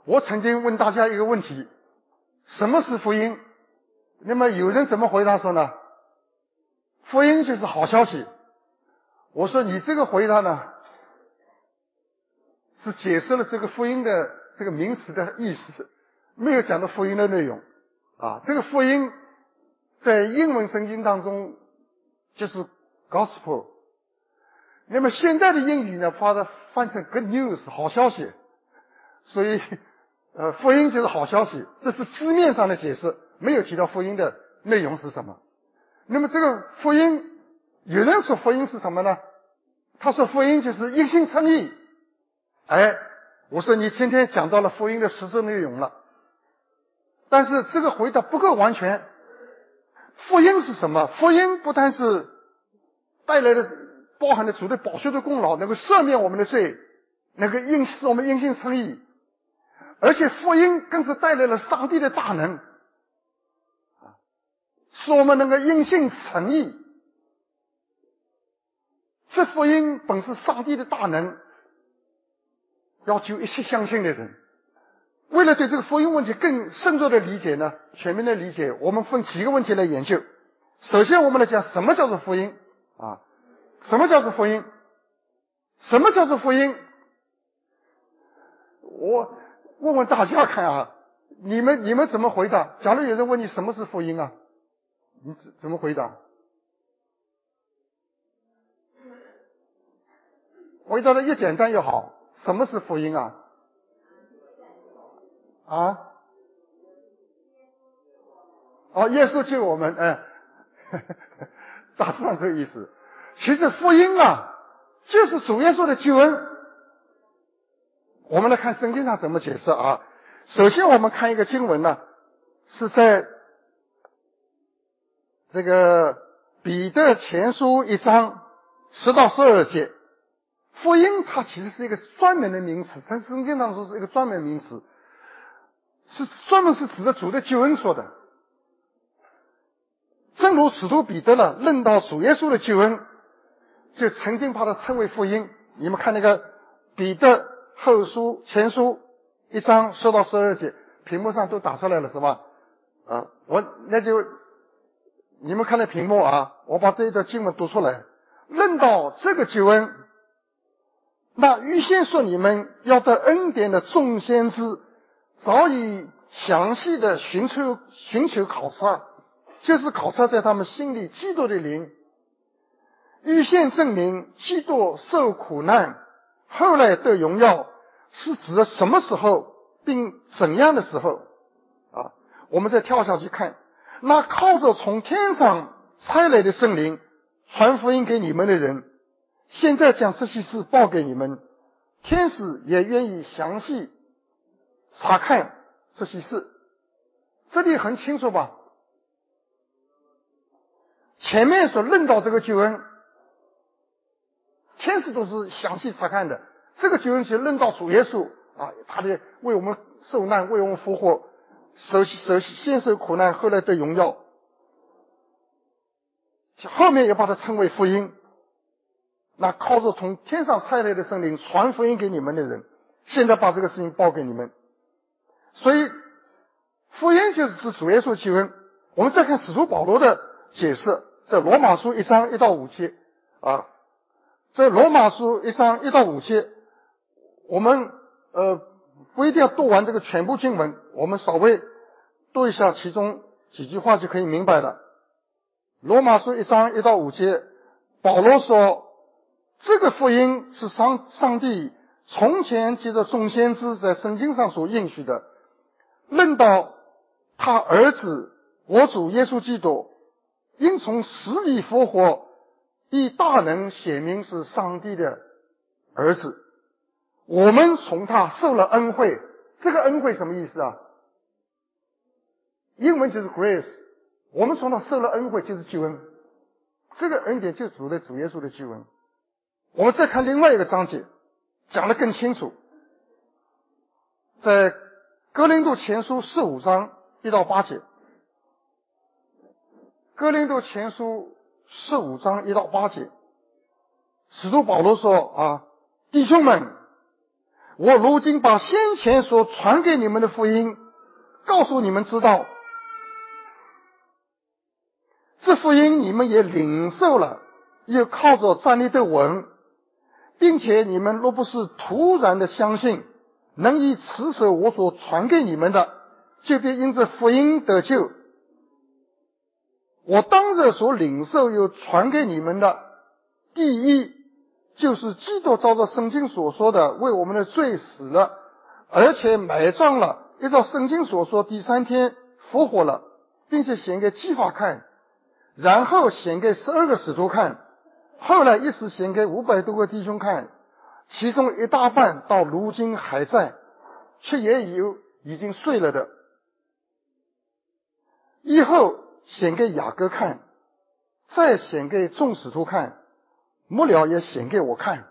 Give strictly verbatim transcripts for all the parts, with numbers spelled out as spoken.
我曾经问大家一个问题，什么是福音？那么有人怎么回答说呢？福音就是好消息。我说你这个回答呢，是解释了这个福音的这个名词的意思，没有讲到福音的内容啊。这个福音在英文圣经当中就是 gospel， 那么现在的英语呢，把它翻成 good news， 好消息。所以呃，福音就是好消息，这是字面上的解释，没有提到福音的内容是什么。那么这个福音，有人说福音是什么呢？他说福音就是一心称义。哎，我说你今天讲到了福音的实质内容了，但是这个回答不够完全。福音是什么？福音不但是带来的包含了主的宝血的功劳，能够赦免我们的罪，能够因使我们因信称义，而且福音更是带来了上帝的大能，使我们能够因信称义。这福音本是上帝的大能，要救一切相信的人。为了对这个福音问题更深入的理解呢，全面的理解，我们分几个问题来研究。首先我们来讲什么叫做福音啊？什么叫做福音？什么叫做福音？我问问大家看啊，你们你们怎么回答？假如有人问你什么是福音啊，你怎怎么回答？回答的越简单越好。什么是福音啊？啊？哦，耶稣救我们，哎，大致上这个意思。其实福音啊，就是主耶稣的救恩。我们来看圣经上怎么解释啊。首先我们看一个经文呢，是在这个彼得前书一章十到十二节。福音它其实是一个专门的名词，在圣经当中是一个专门名词，是专门是指的主的救恩说的。正如使徒彼得呢论到主耶稣的救恩，就曾经把它称为福音。你们看那个彼得后书前书一章十到十二节，屏幕上都打出来了是吧？啊，我那就你们看那屏幕啊，我把这一段经文读出来。论到这个救恩，那预先说你们要得恩典的众先知，早已详细的寻求寻求考察，就是考察在他们心里基督的灵，预先证明基督受苦难，后来得荣耀，是指的什么时候，并怎样的时候啊？我们再跳下去看，那靠着从天上差来的圣灵传福音给你们的人，现在将这些事报给你们，天使也愿意详细查看这些事。这里很清楚吧？前面所论到这个救恩，天使都是详细查看的。这个救恩是论到主耶稣啊，他的为我们受难，为我们复活，首首先受苦难，后来得荣耀，后面也把它称为福音。那靠着从天上差来的圣灵传福音给你们的人，现在把这个事情报给你们。所以福音就是指主耶稣救恩。我们再看使徒保罗的解释，在罗马书一章一到五节啊，在罗马书一章一到五节，我们呃不一定要读完这个全部经文，我们稍微读一下其中几句话就可以明白了。罗马书一章一到五节，保罗说，这个福音是上上帝从前借着众先知在圣经上所应许的，论到他儿子我主耶稣基督因从死里复活，以大能显明是上帝的儿子，我们从他受了恩惠。这个恩惠什么意思啊？英文就是 grace， 我们从他受了恩惠就是救恩，这个恩典就是主的主耶稣的救恩。我们再看另外一个章节，讲得更清楚，在哥林多前书十五章一到八节。哥林多前书十五章一到八节，使徒保罗说啊，弟兄们， 我如今把先前所传给你们的福音告诉你们知道，这福音你们也领受了，又靠着站立得稳，并且你们若不是突然的相信，能以持守我所传给你们的，就必因这福音得救。我当日所领受又传给你们的，第一就是基督照着圣经所说的为我们的罪死了，而且埋葬了，依照圣经所说第三天复活了，并且显给基法看，然后显给十二个使徒看，后来一时显给五百多个弟兄看，其中一大半到如今还在，却也有已经睡了的。以后显给雅各看，再显给众使徒看，末了也显给我看。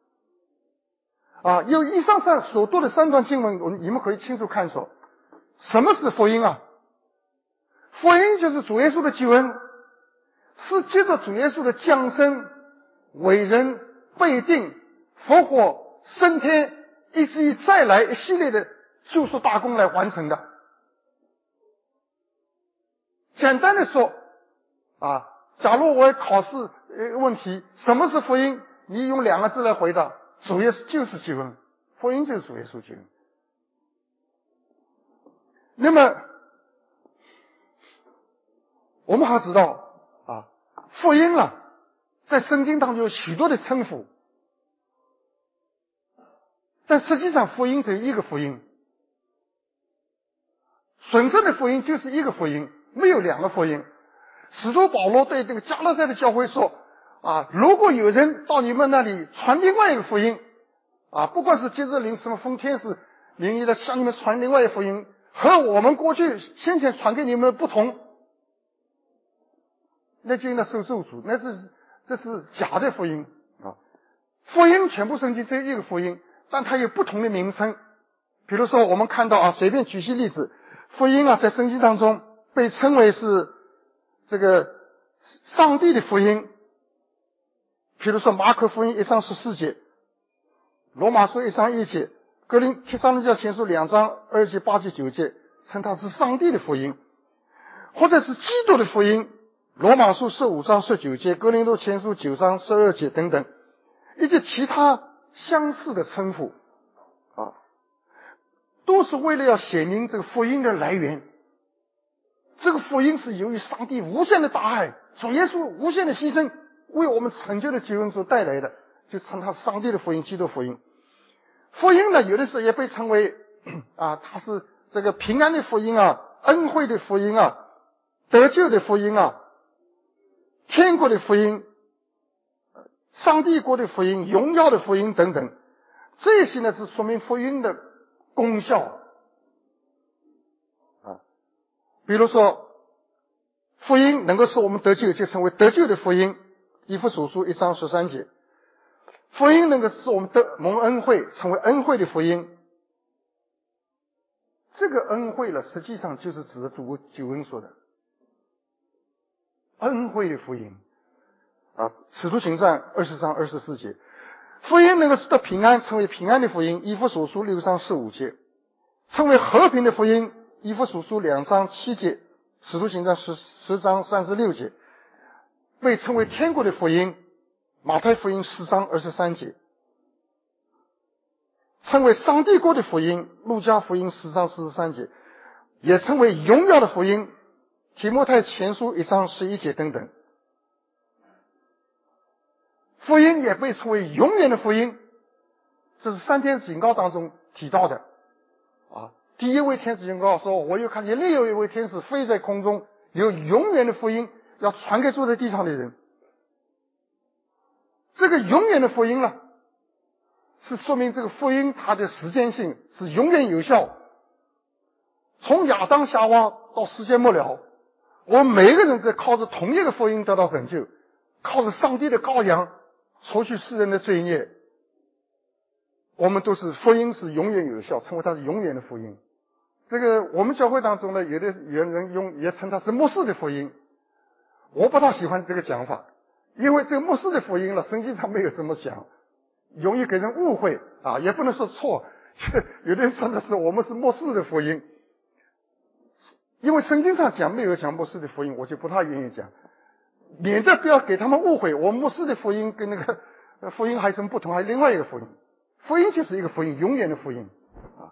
啊，有以上上所读的三段经文，你们可以清楚看出，什么是福音啊？福音就是主耶稣的救恩，是接着主耶稣的降生、为人、被定、复活、升天，以至于再来一系列的救赎大功来完成的。简单的说，啊，假如我考试呃问题，什么是福音？你用两个字来回答，主耶稣就是救恩，福音就是主耶稣救恩。那么我们还知道啊，福音啊，在圣经当中有许多的称呼，但实际上福音只有一个福音，纯正的福音就是一个福音，没有两个福音。使徒保罗对这个加拉太的教会说啊，如果有人到你们那里传另外一个福音啊，不管是接着领什么封天使名义的向你们传另外一个福音，和我们过去先前传给你们的不同，那就应该受咒诅，那是这是假的福音啊。福音全部圣经只有一个福音，但它有不同的名称。比如说我们看到啊，随便举些例子，福音啊在圣经当中被称为是这个上帝的福音，比如说马可福音一章十四节，罗马书一章一节，哥林帖撒罗尼迦前书两章二节八节九节，称它是上帝的福音，或者是基督的福音，罗马书十五章十九节，哥林多前书九章十二节等等，以及其他相似的称呼啊，都是为了要显明这个福音的来源。这个福音是由于上帝无限的大爱，主耶稣无限的牺牲，为我们成就的救恩所带来的，就称它是上帝的福音，基督福音。福音呢，有的时候也被称为啊，它是这个平安的福音啊，恩惠的福音啊，得救的福音啊，天国的福音，上帝国的福音，荣耀的福音等等。这些呢是说明福音的功效。比如说福音能够使我们得救，就成为得救的福音，以弗所书一章十三节。福音能够使我们得蒙恩惠，成为恩惠的福音。这个恩惠了，实际上就是指的主救恩说的恩惠的福音啊，使徒行传二十章二十四节。福音能够使得平安，成为平安的福音，以弗所书六章十五节。成为和平的福音，以弗所书两章七节，使徒行传十十章三十六节。被称为天国的福音，马太福音十章二十三节。称为上帝国的福音，路加福音十章四十三节。也称为荣耀的福音，提摩太前书一章十一节等等。福音也被称为永远的福音，这是三天使警告当中提到的啊。第一位天使警告说，我又看见另有一位天使飞在空中，有永远的福音要传给住在地上的人。这个永远的福音呢，是说明这个福音它的时间性是永远有效，从亚当夏娃到世界末了，我们每个人在靠着同一个福音得到拯救，靠着上帝的羔羊除去世人的罪孽，我们都是福音是永远有效，称为它是永远的福音。这个我们教会当中呢，有的有人用也称它是末世的福音，我不大喜欢这个讲法，因为这个末世的福音了，圣经上没有这么讲容易给人误会啊，也不能说错。有的人说的是我们是末世的福音，因为圣经上讲没有讲末世的福音，我就不太愿意讲，免得不要给他们误会。我们末世的福音跟那个福音还有什么不同？还有另外一个福音，福音就是一个福音，永远的福音啊。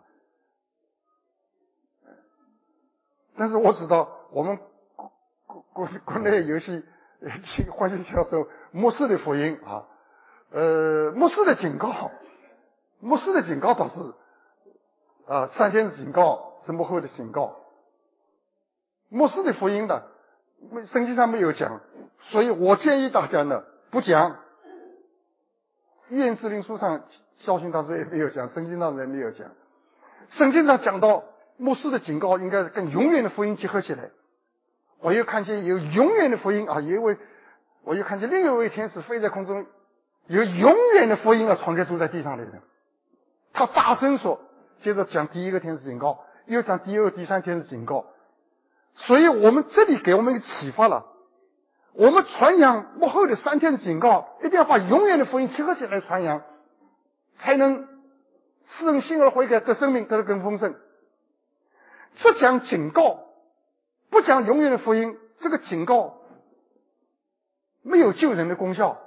但是我知道我们国国国内有些欢喜教授末世的福音啊，呃，末世的警告，末世的警告倒是啊，三天的警告是末后的警告。末世的福音呢，圣经上没有讲，所以我建议大家呢不讲。约翰书上教训当中也没有讲，圣经上也没有讲。圣经上讲到末世的警告应该跟永远的福音结合起来。我又看见有永远的福音啊，有一位，我又看见另一位天使飞在空中，有永远的福音啊，传给住在地上的人。他大声说，接着讲第一个天使警告，又讲第二、第三天使警告。所以我们这里给我们一个启发了，我们传扬幕后的三天使警告，一定要把永远的福音结合起来传扬，才能使人信而悔改，得生命，得的更丰盛。只讲警告，不讲永远的福音，这个警告没有救人的功效。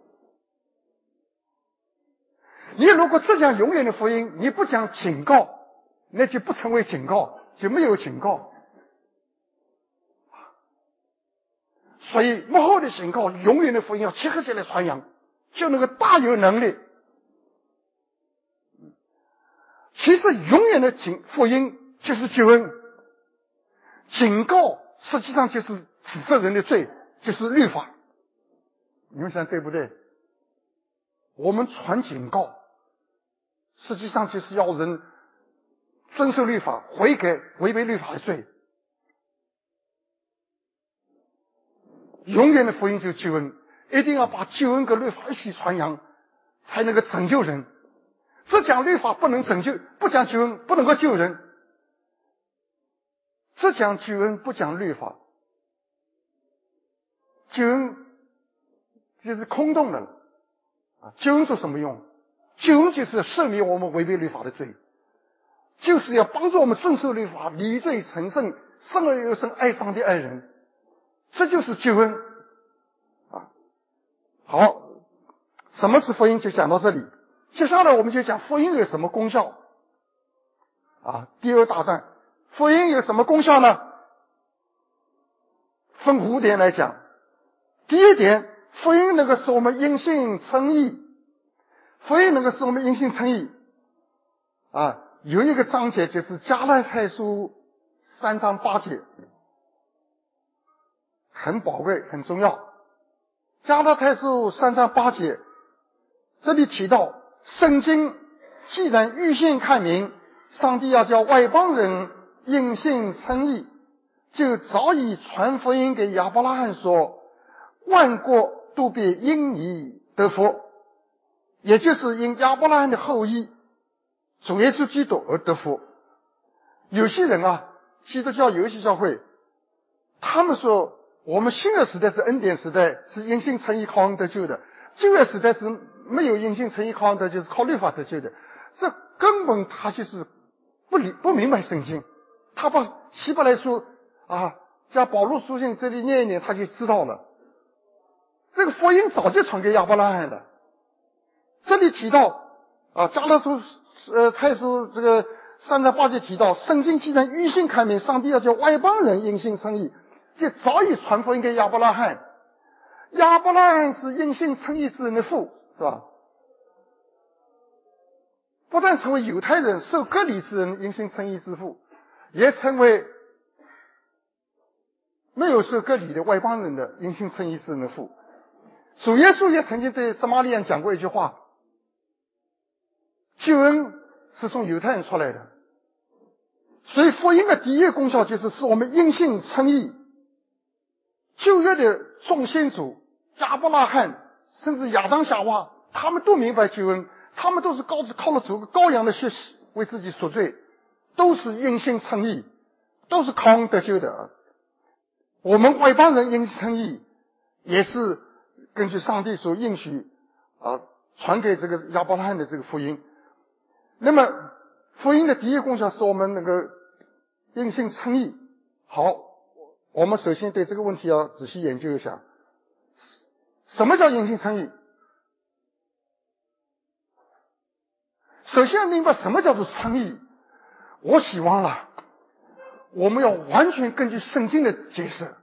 你如果只讲永远的福音，你不讲警告，那就不成为警告，就没有警告。所以幕后的警告，永远的福音要结合起来传扬，就能够大有能力。其实永远的警福音就是救恩，警告实际上就是指责人的罪，就是律法。你们想对不对？我们传警告实际上就是要人遵守律法，悔改违背律法的罪。永远的福音就是救恩，一定要把救恩跟律法一起传扬，才能够拯救人。只讲律法不能拯救，不讲救恩不能够救人。只讲救恩不讲律法，救恩就是空洞的了啊！救恩做什么用？救恩就是赦免我们违背律法的罪，就是要帮助我们遵守律法，离罪成圣，生而有生，爱上帝爱人。这就是救恩啊！好，什么是福音就讲到这里。接下来我们就讲福音有什么功效啊？第二大段，福音有什么功效呢？分五点来讲。第一点，福音能够使我们因信称义。福音能够使我们因信称义啊！有一个章节就是加拉太书三章八节，很宝贵，很重要。加拉太书三章八节，这里提到，圣经既然预先看明，上帝要叫外邦人因信称义，就早已传福音给亚伯拉罕说，万国都必因你得福，也就是因亚伯拉罕的后裔主耶稣基督而得福。有些人啊，基督教有一些教会，他们说我们新约时代是恩典时代，是因信称义靠恩得救的，旧约时代是没有因信称义靠恩得救，是靠律法得救的。这根本他就是不理不明白圣经，他把希伯来书啊加保罗书信这里念一念，他就知道了。这个福音早就传给亚伯拉罕了。这里提到啊，加拉书呃太书这个三章八节提到，圣经既然预先看明，上帝要叫外邦人因信称义，就早已传福音给亚伯拉罕。亚伯拉罕是因信称义之人的父，是吧？不但成为犹太人受割礼之人因信称义之父，也成为没有受割礼的外邦人的因信称义之人的父。主耶稣也曾经对撒玛利亚人讲过一句话，救恩是从犹太人出来的。所以福音的第一个功效就是使我们因信称义。旧约的众先祖亚伯拉罕甚至亚当夏娃，他们都明白救恩，他们都是靠着靠了主羔羊的血为自己赎罪，都是因信称义，都是靠恩得救的。我们外邦人因信称义，也是根据上帝所应许啊， 传给这个亚伯拉罕的这个福音。那么福音的第一个功效是我们那个因信称义。好，我们首先对这个问题要仔细研究一下，什么叫因信称义？首先要明白什么叫做称义。我希望了，我们要完全根据圣经的解释，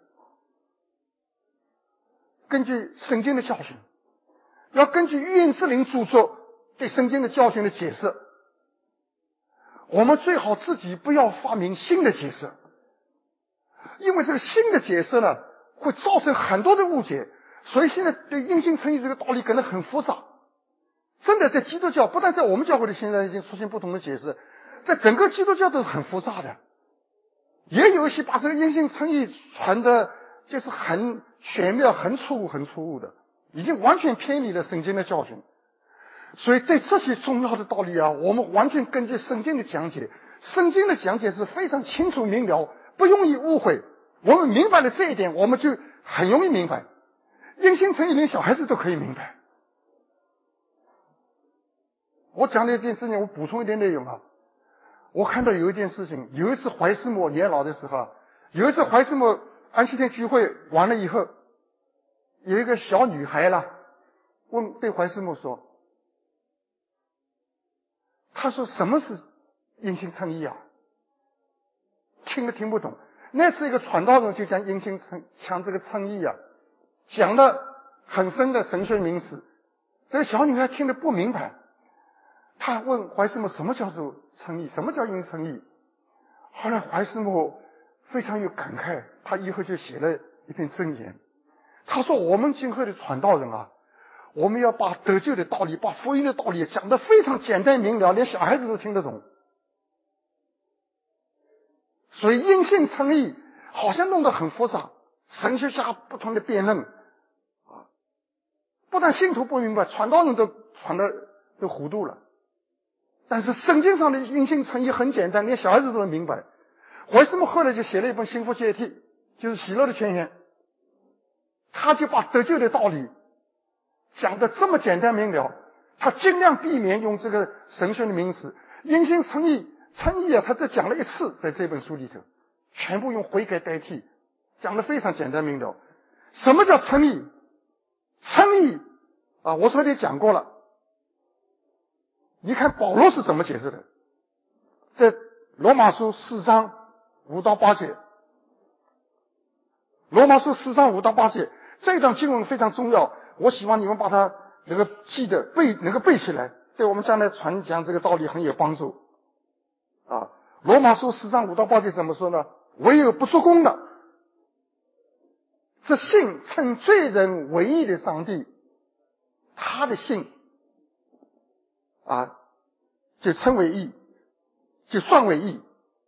根据圣经的教训，要根据预言之灵著作对圣经的教训的解释。我们最好自己不要发明新的解释，因为这个新的解释呢，会造成很多的误解。所以现在对因信称义这个道理可能很复杂。真的在基督教，不但在我们教会里现在已经出现不同的解释，在整个基督教都是很复杂的。也有一些把这个因信称义传的就是很玄妙、很错误、很错误的，已经完全偏离了圣经的教训。所以对这些重要的道理啊，我们完全根据圣经的讲解，圣经的讲解是非常清楚明了，不容易误会。我们明白了这一点，我们就很容易明白。因信称义连小孩子都可以明白。我讲的一件事情，我补充一点内容啊。我看到有一件事情，有一次怀斯默年老的时候，有一次怀斯默安息天聚会完了以后，有一个小女孩啦，问对怀斯默说，他说什么是因信称义啊？听都听不懂。那次一个传道人就讲因信称讲这个称义啊，讲了很深的神学名词，这个小女孩听得不明白。他问怀斯默什么叫做称义，什么叫因称义？后来怀斯默非常有感慨，他以后就写了一篇箴言。他说我们今后的传道人啊，我们要把得救的道理，把福音的道理讲得非常简单明了，连小孩子都听得懂。所以因信称义好像弄得很复杂，神学家不同的辩论啊，不但信徒不明白，传道人都传的都糊涂了。但是圣经上的因信称义很简单，连小孩子都能明白。怀斯默后来就写了一本幸福阶梯，就是喜乐的泉源，他就把得救的道理讲得这么简单明了，他尽量避免用这个神学的名词。因信称义称义啊，他只讲了一次，在这本书里头全部用悔改代替，讲得非常简单明了。什么叫称义？称义啊，我昨天讲过了。你看保罗是怎么解释的？在罗马书四章五到八节，罗马书四章五到八节这段经文非常重要，我希望你们把它能够记得背，能够背起来，对我们将来传讲这个道理很有帮助啊。罗马书四章五到八节怎么说呢？唯有不做工的，这信称罪人为义的上帝，他的信啊，就称为义，就算为义。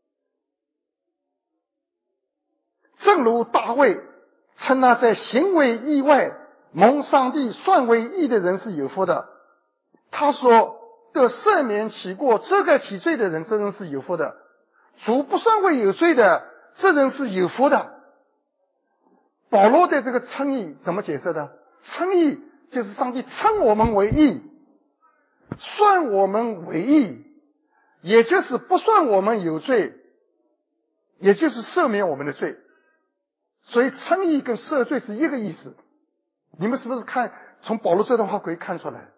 正如大卫称那在行为以外蒙上帝算为义的人是有福的，他说得赦免起过遮盖起罪的人，这人是有福的。主不算为有罪的，这人是有福的。保罗对这个称义怎么解释的？称义就是上帝称我们为义，算我们为义，也就是不算我们有罪，也就是赦免我们的罪。所以称义跟赦罪是一个意思。你们是不是看从保罗这段话可以看出来？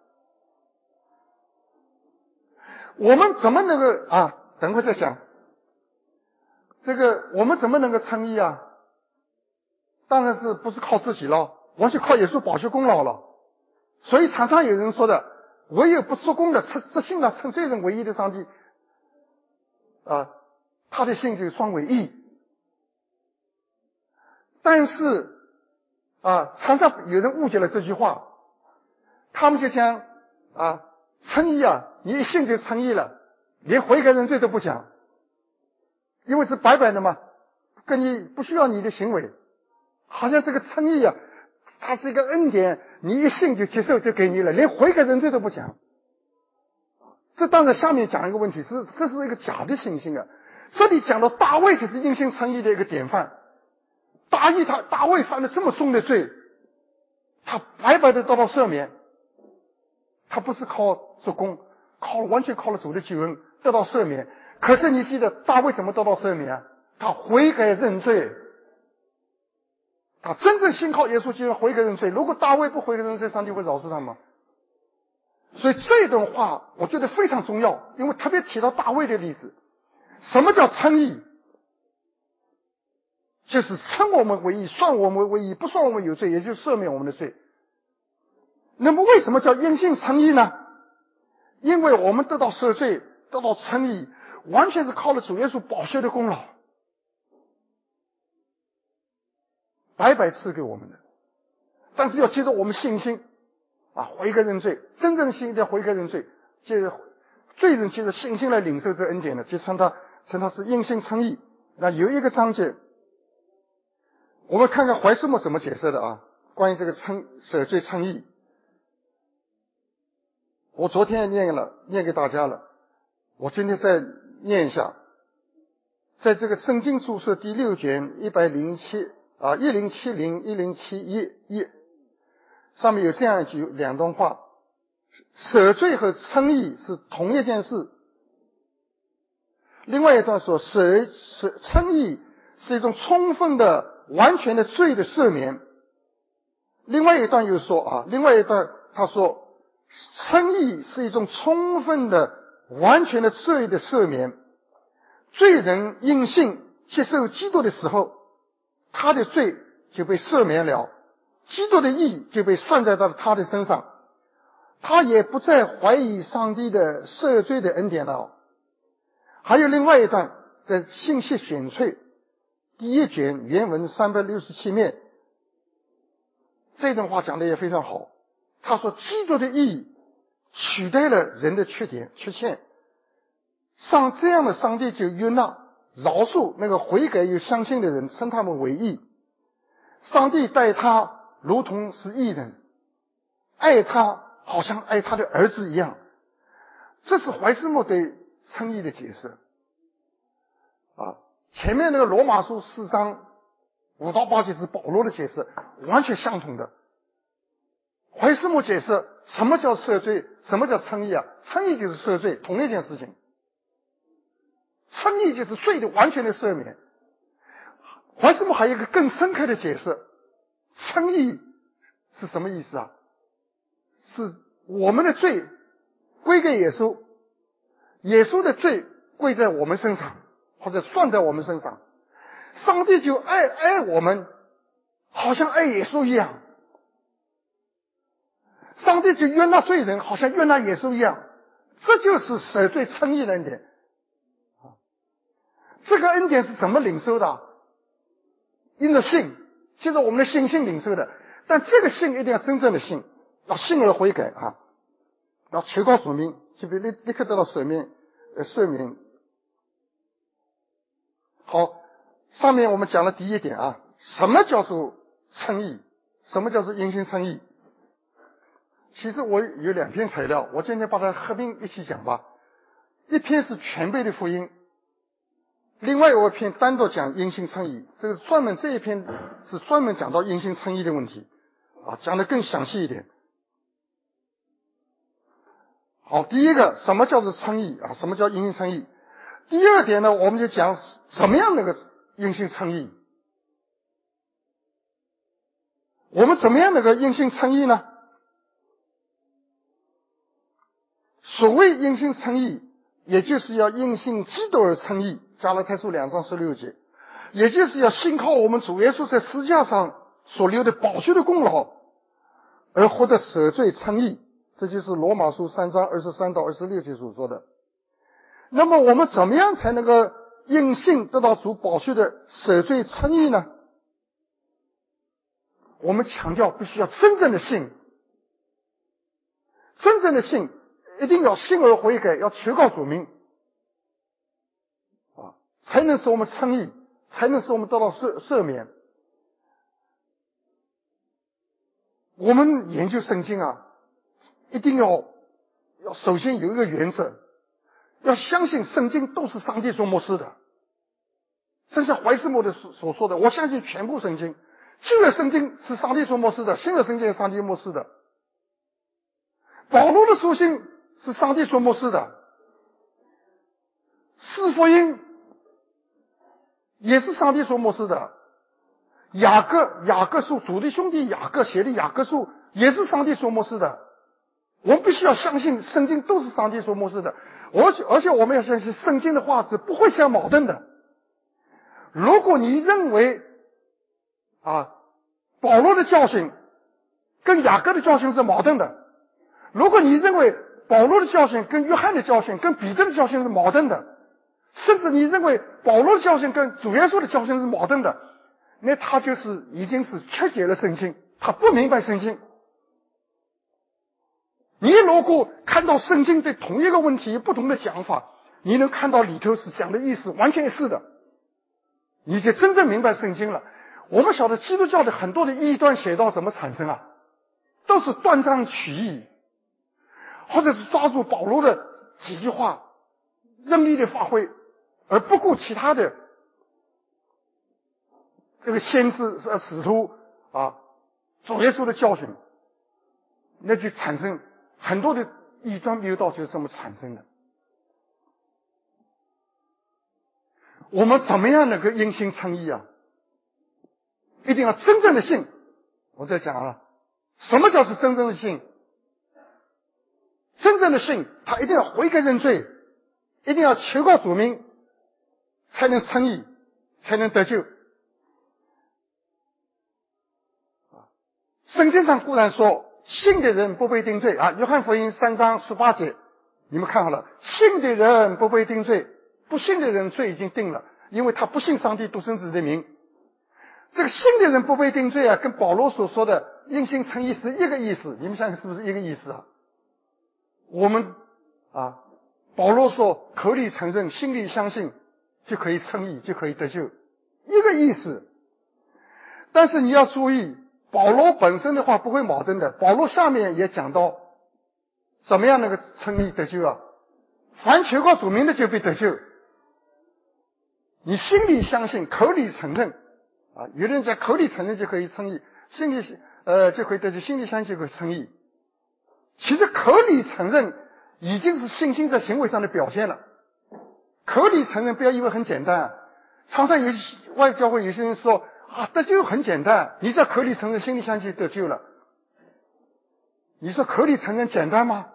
我们怎么能够啊等会再讲这个，我们怎么能够称义啊？当然是不是靠自己了，完全靠耶稣宝血功劳了。所以常常有人说的，唯有不做工的这信了称罪人为义的上帝啊，他的信就算为义。但是啊，常常有人误解了这句话，他们就讲啊，称义啊，你一信就称义了，连悔改认罪都不讲，因为是白白的嘛，跟你不需要你的行为，好像这个称义啊，它是一个恩典，你一信就接受就给你了，连悔改认罪都不讲。这当然下面讲一个问题，是这是一个假的信心啊。这里讲到大卫就是因信称义的一个典范。大卫他大卫犯了这么重的罪，他白白的得到赦免， 他不是靠做工，靠完全靠了主的救恩得到赦免。可是你记得大卫怎么得到赦免啊？他悔改认罪，他真正信靠耶稣基督悔改认罪。如果大卫不悔改认罪，上帝会饶恕他吗？所以这段话我觉得非常重要，因为特别提到大卫的例子。什么叫称义？就是称我们为义，算我们为义，不算我们有罪，也就是赦免我们的罪。那么为什么叫因信称义呢？因为我们得到赦罪，得到称义，完全是靠了主耶稣宝血的功劳，白白赐给我们的。但是要接着我们信心啊，悔改认罪，真正信的悔改认罪，接着罪人接着信心来领受这恩典的，就称他称他是因信称义。那有一个章节，我们看看怀斯谟怎么解释的啊，关于这个称赦罪称义。我昨天念了，念给大家了，我今天再念一下。在这个圣经注释第六卷一百零七啊一零七零一零七一一上面有这样一句两段话：赦罪和称义是同一件事。另外一段说，赦赦称义是一种充分的、完全的罪的赦免。另外一段又说啊，另外一段他说，称义是一种充分的、完全的罪的赦免。罪人因信接受基督的时候，他的罪就被赦免了，基督的义就被算在到他的身上，他也不再怀疑上帝的赦罪的恩典了。还有另外一段，在信息选粹第一卷原文三百六十七面，这段话讲的也非常好。他说，基督的义取代了人的缺点缺陷，像这样的上帝就约纳饶恕那个悔改又相信的人，称他们为义。上帝待他如同是义人，爱他好像爱他的儿子一样。这是怀斯谟对称义的解释啊。前面那个罗马书四章五到八节是保罗的解释，完全相同的。怀斯谟解释什么叫赦罪，什么叫称义啊？称义就是赦罪，同一件事情。称义就是罪的完全的赦免。怀斯谟还有一个更深刻的解释，称义是什么意思啊？是我们的罪归给耶稣，耶稣的罪归在我们身上，或者算在我们身上。上帝就爱爱我们，好像爱耶稣一样。上帝就悦纳罪人，好像悦纳耶稣一样。这就是赦罪称义的恩典。这个恩典是怎么领受的？因着信，借着我们的信心领受的。但这个信一定要真正的信，要信而悔改啊，要求告属名，就比立立刻得到赦免呃赦免。好，上面我们讲了第一点啊，什么叫做称义？什么叫做因信称义？其实我有两篇材料，我今天把它合并一起讲吧。一篇是全备的福音，另外有一篇单独讲因信称义，这个专门这一篇是专门讲到因信称义的问题啊，讲得更详细一点。好，第一个什么叫做称义啊？什么叫因信称义？第二点呢，我们就讲怎么样那个因信称义。我们怎么样那个因信称义呢？所谓因信称义，也就是要因信基督而称义，加拉太书两章十六节，也就是要信靠我们主耶稣在十字架上所留的宝血的功劳而获得赦罪称义，这就是罗马书三章二十三到二十六节所说的。那么我们怎么样才能够因信得到主宝血的赦罪称义呢？我们强调必须要真正的信，真正的信一定要信而悔改，要求告主名啊，才能使我们称义，才能使我们得到赦赦免。我们研究圣经啊，一定要要首先有一个原则，要相信圣经都是上帝所默示的。正像怀斯谟的所说的，我相信全部圣经，旧的圣经是上帝所默示的，新的圣经是上帝默示的。 保罗的书信是上帝所默示的，四福音也是上帝所默示的，雅各雅各书主的兄弟雅各写的雅各书也是上帝所默示的。我们必须要相信圣经都是上帝所默示的，而且而且我们要相信圣经的话是不会相矛盾的。如果你认为啊保罗的教训跟雅各的教训是矛盾的，如果你认为保罗的教训跟约翰的教训跟彼得的教训是矛盾的，甚至你认为保罗的教训跟主耶稣的教训是矛盾的，那他就是已经是曲解了圣经，他不明白圣经。你如果看到圣经对同一个问题不同的讲法，你能看到里头是讲的意思完全是的，你就真正明白圣经了。我们晓得基督教的很多的异端邪道怎么产生啊，都是断章取义，或者是抓住保罗的几句话任意的发挥，而不顾其他的这个先知呃使徒啊主耶稣的教训，那就产生很多的异端谬道，就是这么产生的。我们怎么样能够因信称义啊？一定要真正的信。我在讲了，什么叫是真正的信？真正的信，他一定要悔改认罪，一定要求告主名，才能称义，才能得救。圣经上固然说信的人不被定罪啊，约翰福音三章十八节，你们看好了，信的人不被定罪，不信的人罪已经定了，因为他不信上帝独生子的名。这个信的人不被定罪啊，跟保罗所说的因信称义是一个意思，你们想想是不是一个意思啊？我们啊，保罗说口里承认心里相信就可以称义，就可以得救，一个意思。但是你要注意，保罗本身的话不会矛盾的，保罗下面也讲到怎么样那个称义得救啊，凡求告主名的就被得救。你心里相信，口里承认啊，有的人讲口里承认就可以称义，心里呃就可以得救，心里相信就可以称义。其实口里承认已经是信心在行为上的表现了。口里承认不要以为很简单，常常有外教会有些人说啊，得救很简单，你只要口里承认心里相信就得救了。你说口里承认简单吗？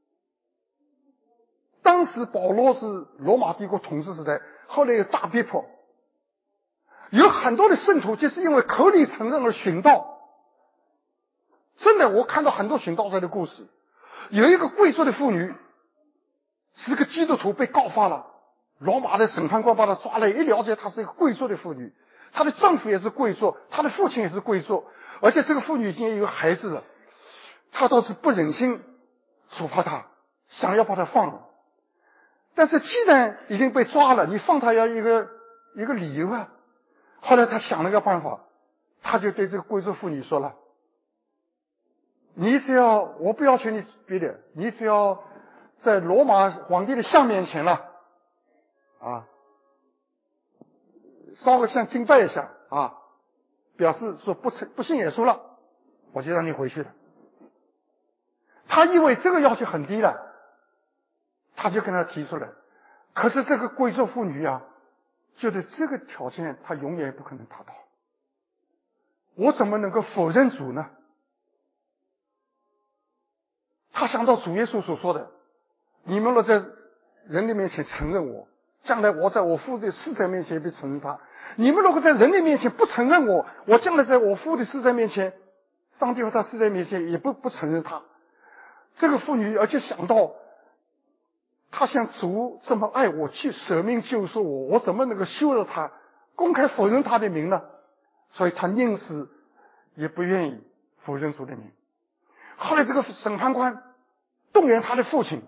当时保罗是罗马帝国统治时代，后来有大逼迫，有很多的圣徒就是因为口里承认而殉道。真的，我看到很多殉道者的故事。有一个贵族的妇女是个基督徒被告发了，罗马的审判官把她抓来，一了解她是一个贵族的妇女，她的丈夫也是贵族，她的父亲也是贵族，而且这个妇女已经有孩子了，她倒是不忍心处罚她，想要把她放了。但是既然已经被抓了，你放她要一个一个理由啊。后来她想了个办法，她就对这个贵族妇女说了，你只要，我不要求你别的，你只要在罗马皇帝的像面前了啊，烧个香敬拜一下啊，表示说不不信耶稣了，我就让你回去了。他以为这个要求很低了，他就跟他提出来。可是这个贵族妇女啊，觉得这个条件他永远不可能达到，我怎么能够否认主呢？他想到主耶稣所说的，你们若在人的面前承认我，将来我在我父的使者面前被承认他。你们如果在人的面前不承认我，我将来在我父的使者面前，上帝和他使者面前也不不承认他。这个妇女而且想到，他想主这么爱我，去舍命救赎我，我怎么能够羞辱他，公开否认他的名呢？所以他宁死也不愿意否认主的名。后来这个审判官动员他的父亲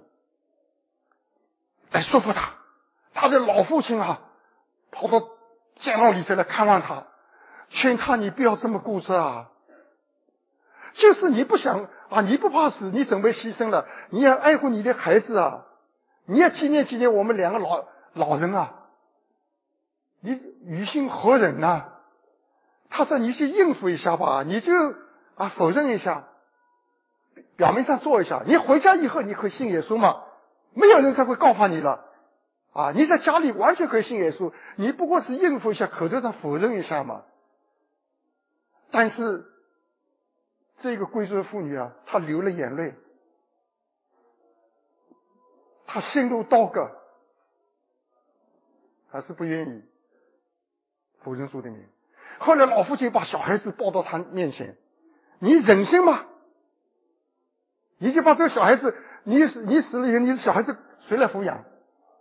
来说服他，他的老父亲啊跑到监牢里头来看望他，劝他你不要这么固执啊，就是你不想啊，你不怕死，你准备牺牲了，你要爱护你的孩子啊，你要纪念纪念我们两个老老人啊，你于心何忍啊？他说你去应付一下吧，你就啊否认一下。 表面上做一下，你回家以后你可以信耶稣吗？没有人才会告发你了。啊，你在家里完全可以信耶稣，你不过是应付一下，口头上否认一下嘛。但是这个贵族的妇女啊，她流了眼泪，她心如刀割，还是不愿意否认主的名。后来老父亲把小孩子抱到他面前，你忍心吗？你就把这个小孩子，你死你死了以后，你的小孩子谁来抚养？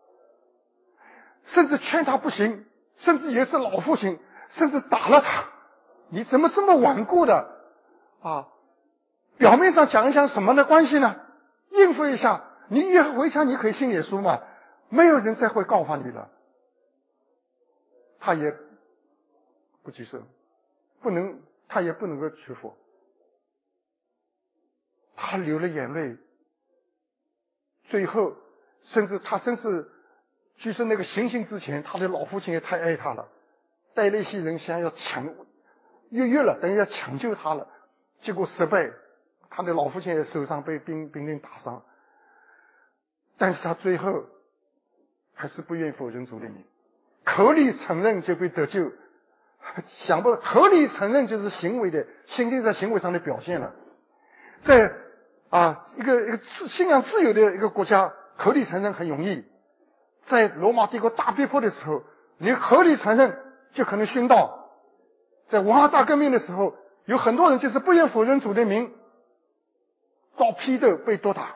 甚至劝他不行，甚至也是老父亲，甚至打了他。你怎么这么顽固的啊？表面上讲一讲什么的关系呢？应付一下，你以后回家你可以信耶稣嘛，没有人再会告发你了。他也不接受，不能，他也不能够屈服。他流了眼泪，最后甚至他真是，据说那个行刑之前，他的老父亲也太爱他了，带了一些人想要抢，越狱了，等于要抢救他了，结果失败，他的老父亲也手上被兵兵刃打伤，但是他最后还是不愿意否认主的名，口里承认就被得救，想不到口里承认就是行为的，信心在行为上的表现了。在啊一个一个自信仰自由的一个国家，口里承认很容易。在罗马帝国大逼迫的时候，你口里承认就可能殉道。在文化大革命的时候，有很多人就是不愿否认主的名，遭批斗被毒打。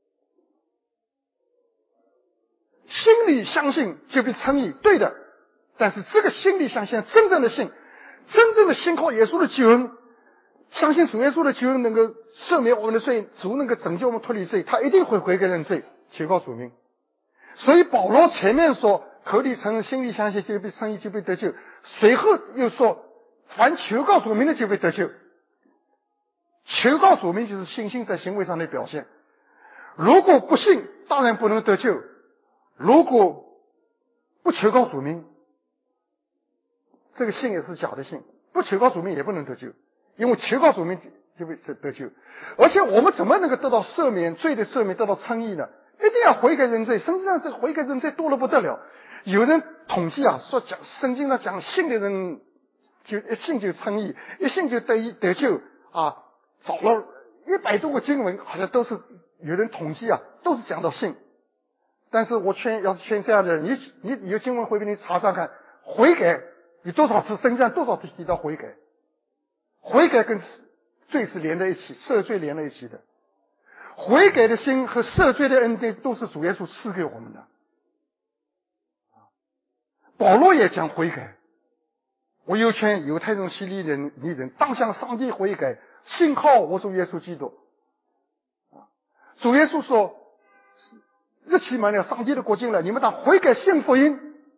心里相信就被称义，对的。但是这个心里相信，真正的信，真正的信靠耶稣的救恩，相信主耶稣的救恩能够赦免我们的罪，主能够拯救我们脱离罪，他一定会悔改认罪，求告主名。所以保罗前面说口里承认心里相信就被称义就被得救，随后又说凡求告主名的就被得救。求告主名就是信心在行为上的表现，如果不信当然不能得救，如果不求告主名，这个信也是假的信，不求告主名也不能得救，因为求告主名就会得救。而且我们怎么能够得到赦免罪的赦免，得到称义呢？一定要悔改认罪，圣经上这个悔改认罪多了不得了。有人统计啊，说讲圣经上讲信的人就一信就称义，一信就得得救啊，找了一百多个经文，好像都是有人统计啊，都是讲到信。但是我劝，要是劝这样的人，你你有经文会给你查查看，悔改有多少次，圣经上多少次提到悔改？悔改跟罪是连在一起，赦罪连在一起的。悔改的心和赦罪的恩典都是主耶稣赐给我们的。保罗也讲悔改，我有劝犹太人、希利人、尼人当向上帝悔改，信靠我主耶稣基督。主耶稣说，日期满了，上帝的国境了，你们当悔改信福音。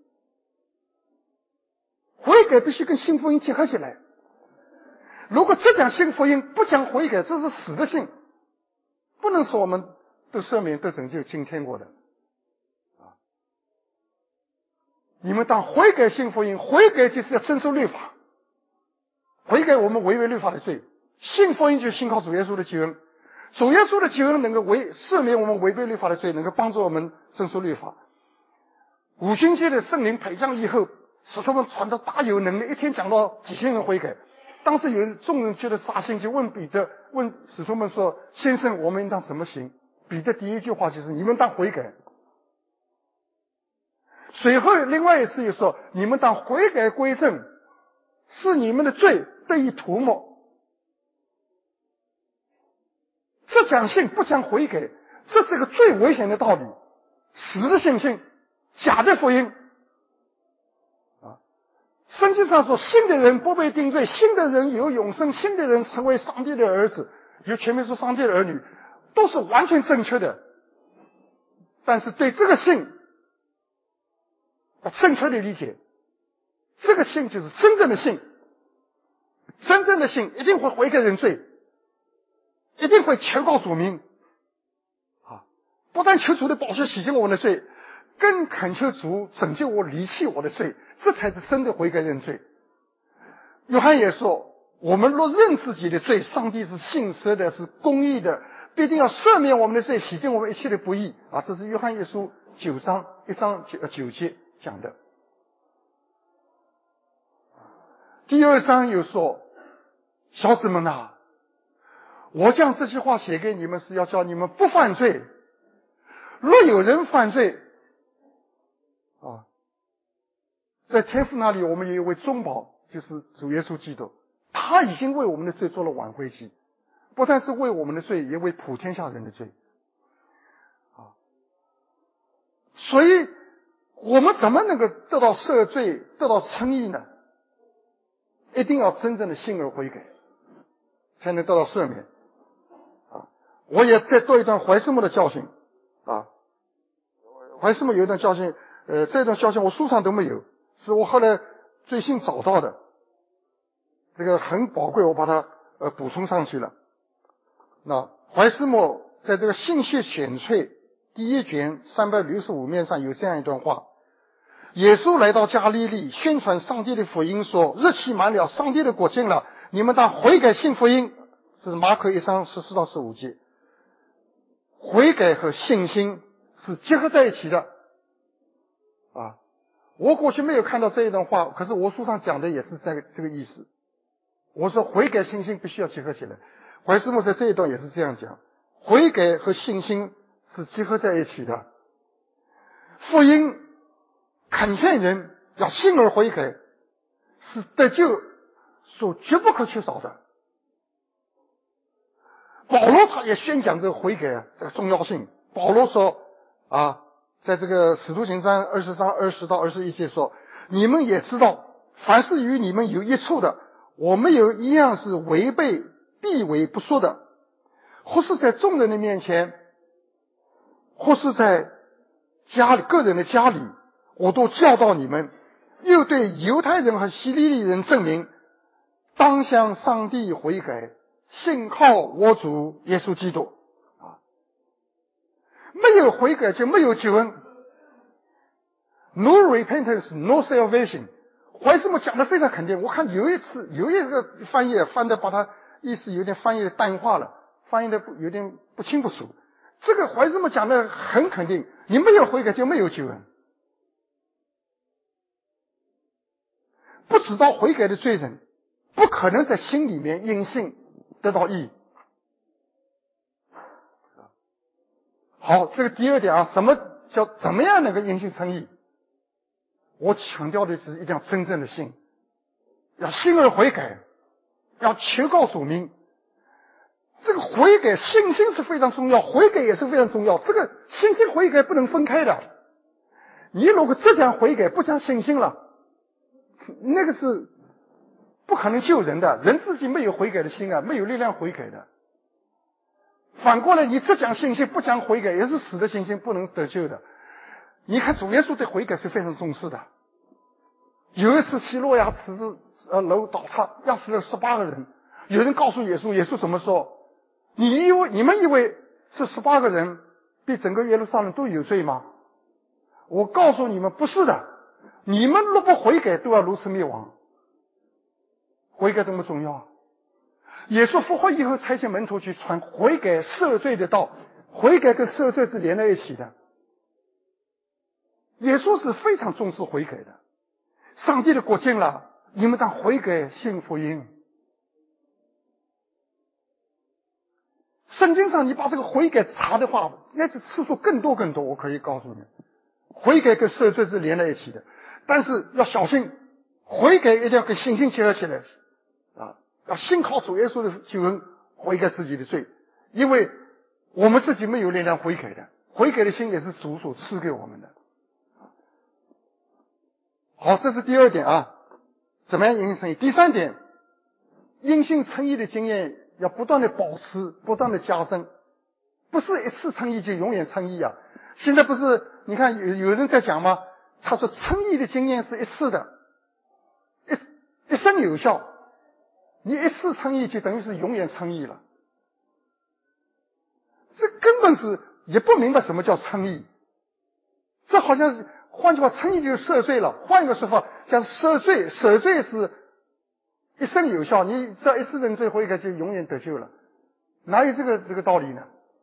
悔改必须跟信福音结合起来。如果只讲信福音，不讲悔改，这是死的信。不能说我们都赦免都拯救进天国的啊！你们当悔改信福音，悔改就是要遵守律法，悔改我们违背律法的罪，信福音就信靠主耶稣的救恩，主耶稣的救恩能够为赦免我们违背律法的罪，能够帮助我们遵守律法。五旬节的圣灵培降以后，使徒们传到大有能力，一天讲到几千人悔改。当时有人众人觉得扎心，就问彼得，问使徒们说：“先生，我们应当怎么行？”彼得第一句话就是：“你们当悔改。”随后另外一次又说：“你们当悔改归正，是你们的罪得以涂抹。”这讲信不讲悔改，这是个最危险的道理。死的信心，假的福音。圣经上说，信的人不被定罪，信的人有永生，信的人成为上帝的儿子，有前面说上帝的儿女，都是完全正确的。但是对这个信要正确的理解，这个信就是真正的信，真正的信一定会悔改认罪，一定会求告主名啊！不但求主的宝血洗净我们的罪，更恳求主拯救我，离弃我的罪，这才是真的悔改认罪。约翰也说，我们若认自己的罪，上帝是信实的，是公义的， 必定要赦免我们的罪，洗净我们一切的不义啊！这是约翰一书九章一章九九节讲的。第二章有说，小子们呐、啊，我将这些话写给你们，是要叫你们不犯罪。若有人犯罪啊，在天父那里我们有一位中保，就是主耶稣基督，他已经为我们的罪做了挽回祭，不但是为我们的罪，也为普天下人的罪啊。所以我们怎么能够得到赦罪，得到称义呢？一定要真正的信而悔改，才能得到赦免啊！我也再多一段怀斯牧的教训啊，怀斯牧有一段教训，呃，这段教训我书上都没有，是我后来最新找到的，这个很宝贵，我把它呃补充上去了。那怀斯牧在这个信息选粹第一卷三百六十五面上有这样一段话：耶稣来到加利利，宣传上帝的福音，说日期满了，上帝的国近了，你们当悔改信福音。这是马可一章十四到十五节。悔改和信心是结合在一起的啊！我过去没有看到这一段话，可是我书上讲的也是这个这个意思。我说悔改信心必须要结合起来。怀斯牧在这一段也是这样讲，悔改和信心是结合在一起的。福音恳劝人要信而悔改，是得救所绝不可缺少的。保罗他也宣讲这个悔改这个重要性。保罗说啊，在这个使徒行传二十章二十到二十一节说，你们也知道，凡是与你们有益处的，我们有一样是违背必为不说的，或是在众人的面前，或是在家里个人的家里，我都教导你们，又对犹太人和希利尼人证明，当向上帝悔改，信靠我主耶稣基督啊！没有悔改就没有救恩。 No repentance, no salvation。 怀斯牧讲的非常肯定。我看有一次有一个翻译翻的把他意思有点翻译的淡化了，翻译的有点不清不楚。这个怀斯牧讲的很肯定，你没有悔改就没有救恩。不知道悔改的罪人不可能在心里面因信得到义。好，这个第二点啊，什么叫怎么样能够因信称义？我强调的是一定要真正的信，要信而悔改，要求告主名。这个悔改信心是非常重要，悔改也是非常重要，这个信心悔改不能分开的。你如果只讲悔改不讲信心了，那个是不可能救人的，人自己没有悔改的心啊，没有力量悔改的。反过来你只讲信心不讲悔改，也是死的信心，不能得救的。你看主耶稣对悔改是非常重视的。有一次希洛亚池子呃楼倒塌，压死了十八个人。有人告诉耶稣，耶稣怎么说？你以为你们以为这十八个人比整个耶路撒冷都有罪吗？我告诉你们不是的，你们若不悔改都要如此灭亡。悔改多么重要啊！耶稣复活以后差遣门徒去传悔改赦罪的道，悔改跟赦罪是连在一起的。耶稣是非常重视悔改的。上帝的国近了，你们当悔改信福音。圣经上你把这个悔改查的话，那是次数更多更多，我可以告诉你，悔改跟赦罪是连在一起的。但是要小心，悔改一定要跟信心结合起来啊！要信靠主耶稣的救恩，悔改自己的罪，因为我们自己没有力量悔改的，悔改的心也是主所赐给我们的。好，这是第二点啊，怎么样因信称义？第三点，因信称义的经验要不断的保持，不断的加深，不是一次称义就永远称义啊。现在不是你看有有人在讲吗？他说称义的经验是一次的，一一生有效，你一次称义就等于是永远称义了。这根本是也不明白什么叫称义，这好像是换句话，称义就是赦罪了。换一个说法，像赦罪，赦罪是一生有效，你只要一次认罪悔改就永远得救了，哪有这个这个道理呢？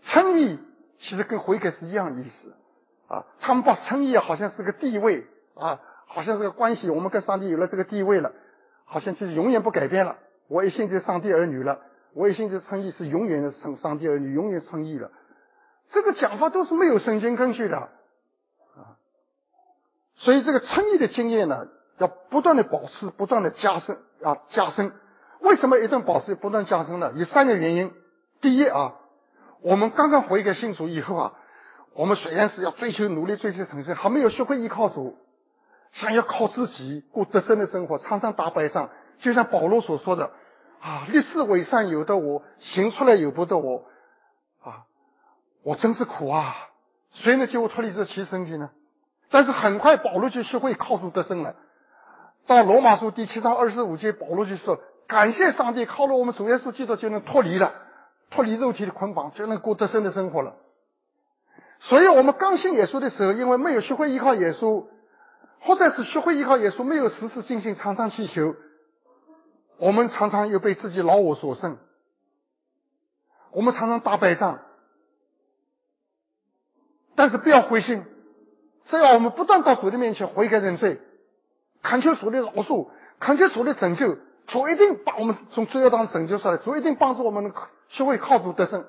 称义其实跟悔改是一样的意思啊。他们把称义好像是个地位啊，好像是个关系，我们跟上帝有了这个地位了，好像就是永远不改变了。我一信就是上帝儿女了，我一信就是称义是永远的上上帝儿女，永远称义了。这个讲法都是没有圣经根据的啊。所以这个称义的经验呢，要不断的保持，不断的加深啊加深。为什么一段保持不断加深呢？有三个原因。第一啊，我们刚刚悔改信主以后啊，我们虽然是要追求努力追求成圣，还没有学会依靠主，想要靠自己过得胜的生活，常常打败仗。就像保罗所说的啊，立志为善有的我，行出来有不得我啊，我真是苦啊！谁能救我脱离这七身体呢？但是很快保罗就学会靠主得胜了。到罗马书第七章二十五节，保罗就说：感谢上帝，靠了我们主耶稣基督就能脱离了，脱离肉体的捆绑，就能过得胜的生活了。所以我们刚信耶稣的时候，因为没有学会依靠耶稣，或者是学会依靠耶稣，没有时时尽心常常祈求，我们常常又被自己老我所胜，我们常常打败仗。但是不要灰心，只要我们不断到主的面前悔改认罪，恳求主的饶恕，恳求主的拯救，主一定把我们从罪恶当中拯救出来，主一定帮助我们学会靠主得胜。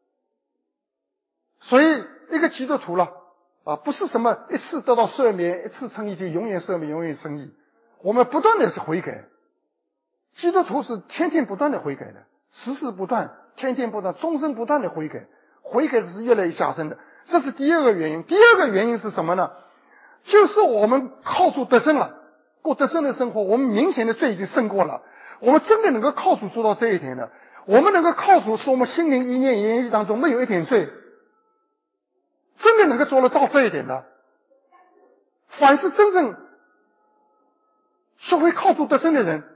所以一个基督徒了啊，不是什么一次得到赦免，一次称义就永远赦免，永远称义。我们不断的是悔改，基督徒是天天不断的悔改的，时时不断，天天不断，终身不断的悔改，悔改是越来越加深的。这是第二个原因。第二个原因是什么呢？就是我们靠主得胜了，过得胜的生活，我们明显的罪已经胜过了。我们真的能够靠主做到这一点的，我们能够靠主使我们心灵意念言语当中没有一点罪，真的能够做得到这一点的。凡是真正学会靠主得胜的人，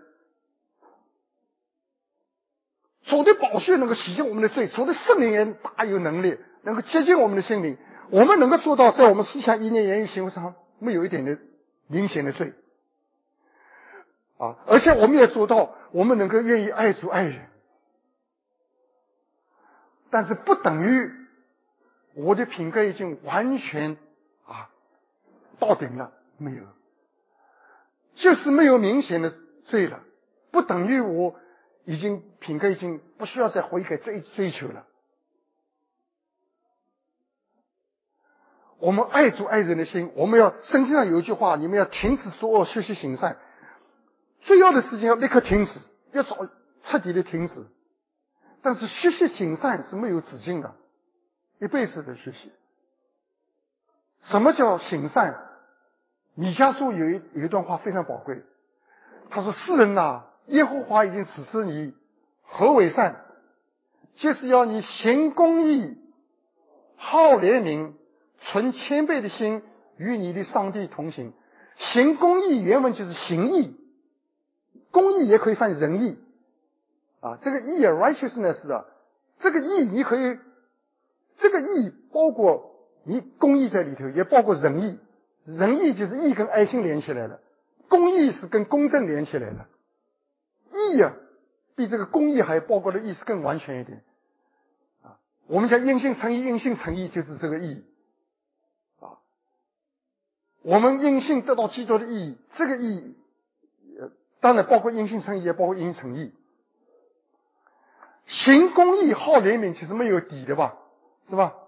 主的宝血能够洗净我们的罪，主的圣灵也大有能力能够接近我们的心灵，我们能够做到在我们思想意念言语行为上没有一点的明显的罪啊！而且我们也做到我们能够愿意爱主爱人，但是不等于我的品格已经完全啊到顶了，没有，就是没有明显的罪了，不等于我已经品格已经不需要再悔改追追求了。我们爱主爱人的心，我们要圣经上有一句话，你们要停止作恶，学习行善。最要的事情要立刻停止，要找彻底的停止。但是学习行善是没有止境的，一辈子的学习。什么叫行善？米迦书有一有一段话非常宝贵，他说：世人呐，耶和华已经指示你何为善，就是要你行公义，好怜悯，存谦卑的心，与你的上帝同行。行公义原文就是行义，公义也可以翻仁义啊。这个义啊 righteousness 啊，这个义你可以，这个义包括你公义在里头，也包括仁义。仁义就是义跟爱心连起来了，公义是跟公正连起来了。义啊，比这个公义还包括的意思更完全一点啊。我们讲因信称义，因信称义就是这个义啊。我们因信得到基督的义，这个义当然包括因信称义，也包括因诚义。行公义好怜悯其实没有底的吧，是吧？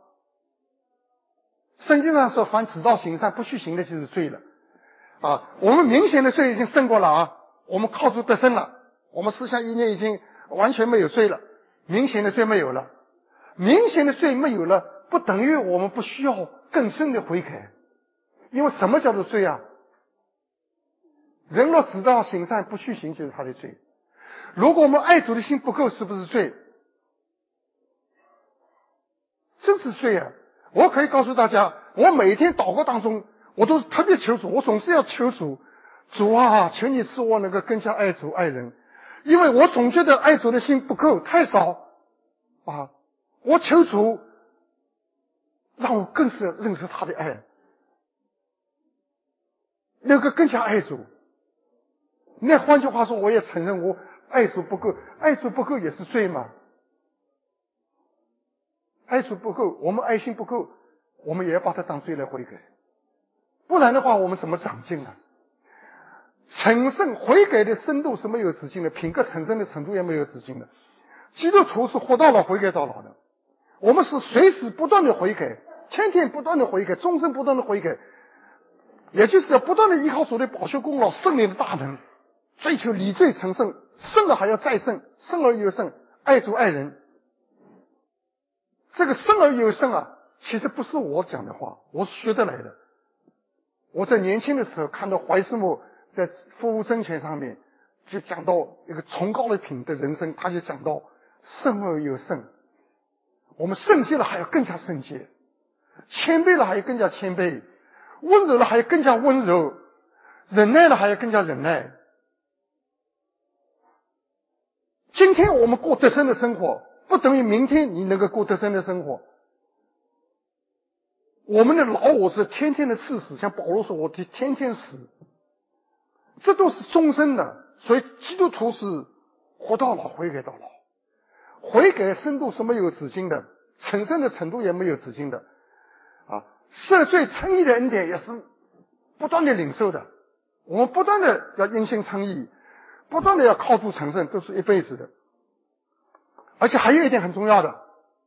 圣经上说凡只道行善不去行的就是罪了啊。我们明显的罪已经胜过了啊，我们靠主得胜了，我们思想意念已经完全没有罪了，明显的罪没有了。明显的罪没有了，不等于我们不需要更深的悔改。因为什么叫做罪啊？人若只道行善不去行就是他的罪。如果我们爱主的心不够，是不是罪？这是罪啊！我可以告诉大家，我每天祷告当中，我都是特别求主，我总是要求主，主啊，求你使我能够更加爱主爱人，因为我总觉得爱主的心不够，太少啊！我求主，让我更是认识他的爱，能够更加爱主。那换句话说，我也承认我爱主不够，爱主不够也是罪嘛。 爱主不够，我们爱心不够，我们也要把它当罪来悔改，不然的话我们怎么长进呢？成圣悔改的深度是没有止境的，品格成圣的程度也没有止境的。基督徒是活到老悔改到老的，我们是随时不断的悔改，天天不断的悔改，终身不断的悔改，也就是要不断的依靠主的宝血功劳，圣灵的大能，追求理罪成圣，圣了还要再圣，圣而又圣，爱主爱人。这个圣而又圣啊，其实不是我讲的话，我是学得来的。我在年轻的时候看到怀斯默在服务真权上面就讲到一个崇高的品的人生，他就讲到圣而又圣，我们圣洁了还要更加圣洁，谦卑了还要更加谦卑，温柔了还要更加温柔，忍耐了还要更加忍耐。今天我们过得胜的生活，不等于明天你能够过得胜的生活。我们的老我是天天的事实，像保罗说我天天死，这都是终身的。所以基督徒是活到老悔改到老，悔改深度是没有止境的，成圣的程度也没有止境的啊，赦罪称义的恩典也是不断的领受的，我们不断的要因信称义，不断的要靠主成圣，都是一辈子的。而且还有一点很重要的，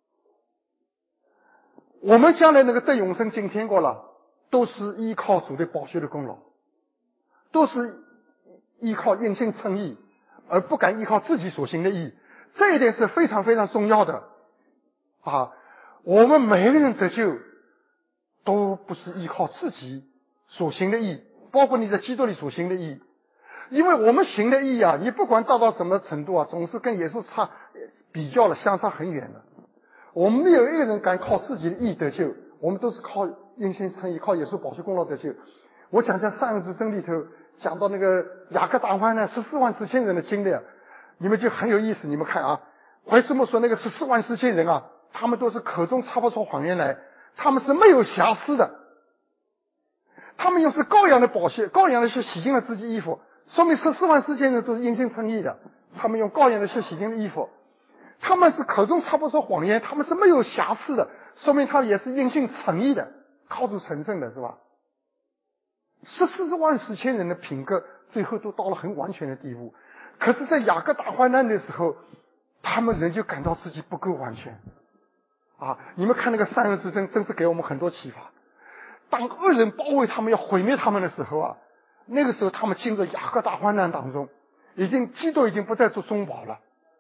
我们将来那个得永生进天国了，都是依靠主的宝血的功劳，都是依靠因信称义，而不敢依靠自己所行的义，这一点是非常非常重要的啊！我们每个人得救都不是依靠自己所行的义，包括你在基督里所行的义，因为我们行的义啊，你不管达到什么程度啊，总是跟耶稣差比较了，相差很远的。我们没有一个人敢靠自己的义得救，我们都是靠因信称义，靠耶稣宝血功劳得救。我讲讲上一次真里头讲到那个雅各大患难十四万四千人的经历，你们就很有意思。你们看啊，怀斯默说那个十四万四千人啊，他们都是口中插不出谎言来，他们是没有瑕疵的，他们用是羔羊的宝血，羔羊的血洗净了自己衣服，说明十四万四千人都是因信称义的，他们用羔羊的血洗净了衣服，他们是口中插不出谎言，他们是没有瑕疵的，说明他们也是因信称义的，靠主成圣的，是吧？十四万四千人的品格最后都到了很完全的地步，可是在雅各大患难的时候，他们仍旧感到自己不够完全啊！你们看那个善恶之争，真是给我们很多启发。当恶人包围他们要毁灭他们的时候啊，那个时候他们进入雅各大患难当中，已经基督已经不再做中保了。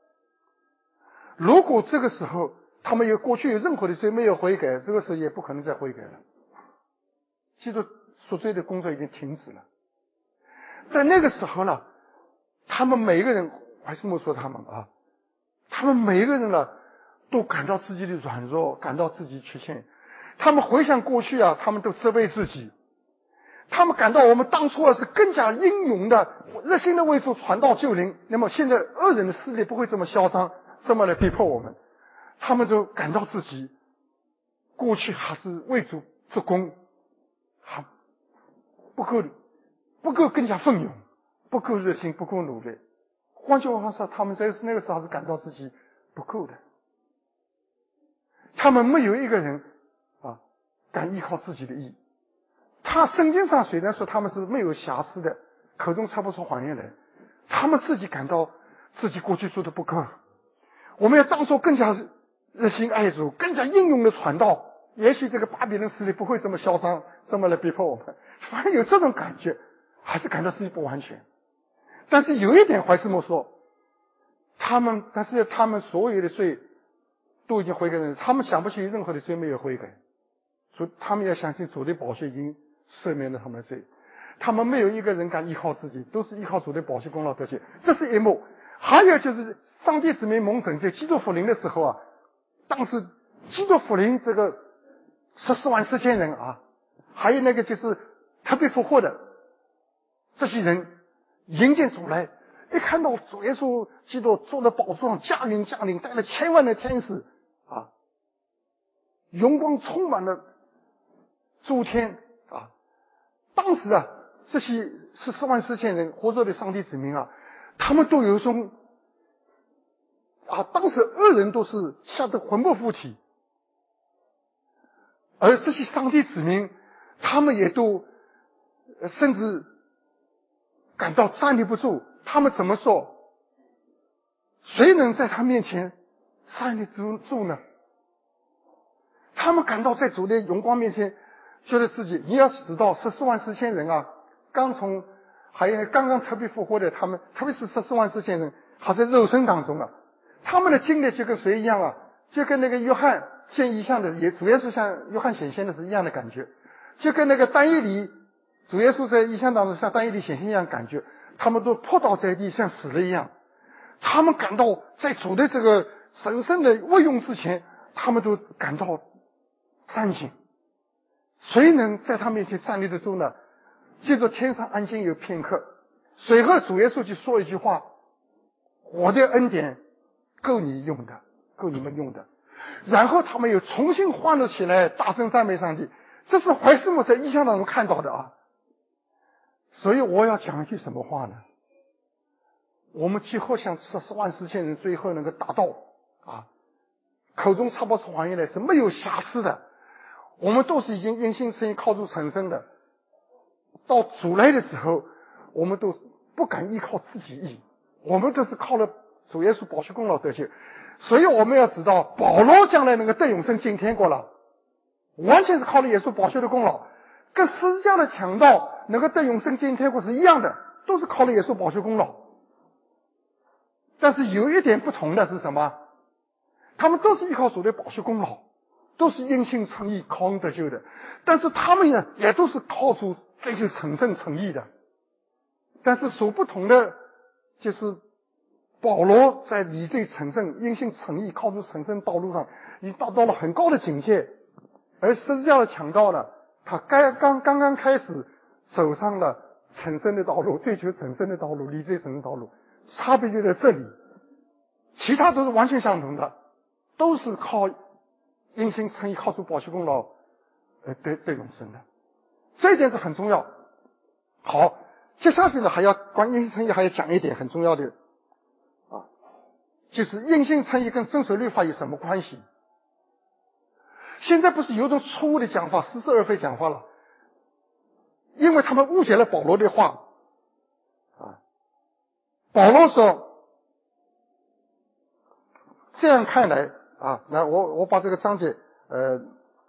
如果这个时候他们有过去有任何的罪没有悔改，这个时候也不可能再悔改了，基督赎罪的工作已经停止了。在那个时候呢，他们每一个人，怀斯默说他们啊，他们每一个人呢都感到自己的软弱，感到自己缺陷，他们回想过去啊，他们都责备自己，他们感到我们当初啊是更加英勇的热心的为主传道救灵，那么现在恶人的势力不会这么嚣张，这么来逼迫我们，他们就感到自己过去还是为主做工还不够不够更加奋勇，不够热心，不够努力。换句话说，他们在那个时候是感到自己不够的，他们没有一个人啊敢依靠自己的义。他圣经上虽然说他们是没有瑕疵的，口中插不出谎言来，他们自己感到自己过去做的不够，我们要当初更加热心爱主，更加英勇的传道，也许这个巴比伦势力不会这么嚣张，这么来逼迫我们。反正有这种感觉，还是感到自己不完全。但是有一点怀斯默说，他们但是他们所有的罪都已经悔改了，他们想不起任何的罪没有悔改，所以他们要相信主的宝血已经赦免了他们的罪，他们没有一个人敢依靠自己，都是依靠主的宝血功劳得救，这是一幕。还有就是上帝子民蒙拯救基督复临的时候啊，当时基督复临这个十四万四千人啊，还有那个就是特别复活的这些人迎接主来，一看到主耶稣基督坐在宝座上驾临驾临，带了千万的天使啊，荣光充满了诸天啊！当时啊，这些十四万四千人活着的上帝子民啊，他们都有一种啊，当时恶人都是吓得魂不附体而这些上帝子民，他们也都甚至感到站立不住。他们怎么说？谁能在他面前站立住住呢？他们感到在主的荣光面前，觉得自己，你要知道，十四万四千人啊，刚从还有刚刚特别复活的，他们特别是十四万四千人，还在肉身当中啊，他们的经历就跟谁一样啊？就跟那个约翰见异象的，也主耶稣像约翰显现的是一样的感觉，就跟那个但以理主耶稣在异象当中像但以理显现一样感觉，他们都扑倒在地像死了一样。他们感到在主的这个神圣的位用之前，他们都感到战兢。谁能在他面前站立得住呢？接着天上安静有片刻，随后主耶稣就说一句话：我的恩典够你用的，够你们用的。然后他们又重新欢乐起来，大声赞美上帝。这是怀斯母在异象当中看到的啊。所以我要讲一句什么话呢？我们几乎像十四万四千人最后能够达到啊，口中插不出谎言来是没有瑕疵的。我们都是已经因信称义靠主成圣的。到主来的时候，我们都不敢依靠自己义，我们都是靠了主耶稣宝血功劳得救。所以我们要知道，保罗将来能够得永生进天国了，完全是靠了耶稣宝血的功劳，跟十字架的强盗能够得永生进天国是一样的，都是靠了耶稣宝血功劳。但是有一点不同的是什么？他们都是依靠主的宝血功劳，都是因信称义靠恩得救的，但是他们呢，也都是靠主追求成圣成义的。但是所不同的就是保罗在理罪成圣因信称义靠主成圣道路上已经达到了很高的境界，而十字架的强盗呢，他刚刚刚刚开始走上了成圣的道路，追求成圣的道路，理罪成圣道路，差别就在这里。其他都是完全相同的，都是靠因信称义靠主宝血功劳呃得得永生的，这一点是很重要。好，接下去呢还要关于因信称义还要讲一点很重要的啊，就是因信称义跟遵守律法有什么关系？现在不是有一种错误的讲法，似是而非讲法了，因为他们误解了保罗的话啊。保罗说，这样看来啊，那我我把这个章节呃，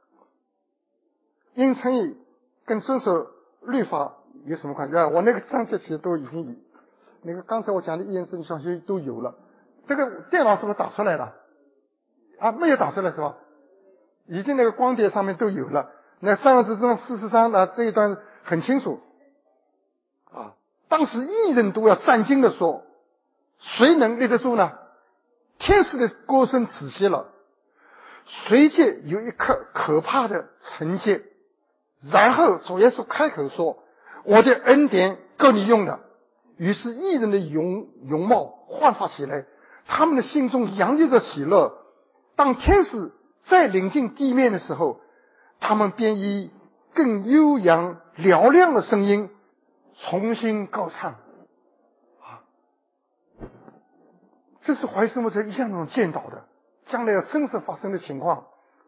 因称义跟遵守律法有什么关系啊？我那个章节其实都已经有，那个刚才我讲的预言圣经小学都有了。这个电脑是不是打出来了？啊，没有打出来是吧？已经那个光碟上面都有了。那三十章四十章的这一段很清楚啊。当时义人都要战惊的说，谁能立得住呢？天使的歌声止息了，随即有一颗可怕的惩戒，然后主耶稣开口说，我的恩典够你用的。于是义人的容容貌焕发起来，他们的心中洋溢着喜乐。当天使再临近地面的时候，他们便以更悠扬嘹亮的声音重新高唱啊！这是怀斯母在异象中见到的，将来要真实发生的情况。